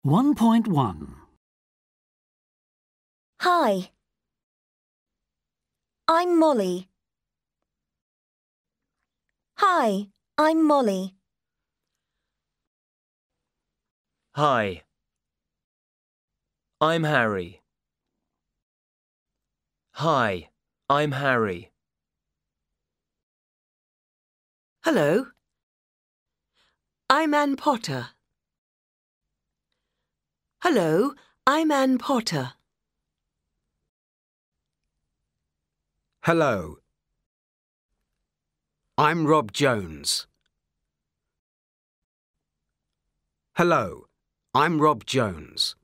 1.1. Hi, I'm Molly. Hi, I'm Molly. Hi, I'm Harry. Hi, I'm Harry. Hello. I'm Anne Potter. Hello, I'm Anne Potter. Hello. I'm Rob Jones. Hello, I'm Rob Jones.